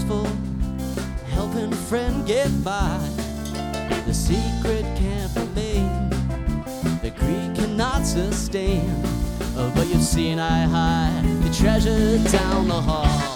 useful, helping a friend get by. The secret can't remain, the greed cannot sustain. But you've seen I hide the treasure down the hall.